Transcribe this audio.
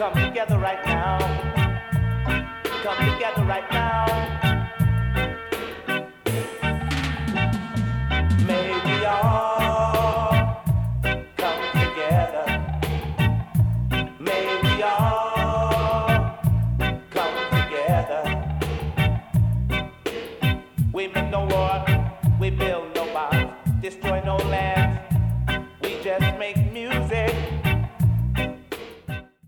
come together right now. Come together right now. May we all come together. May we all come together. We make no war, we build no bombs, destroy no land.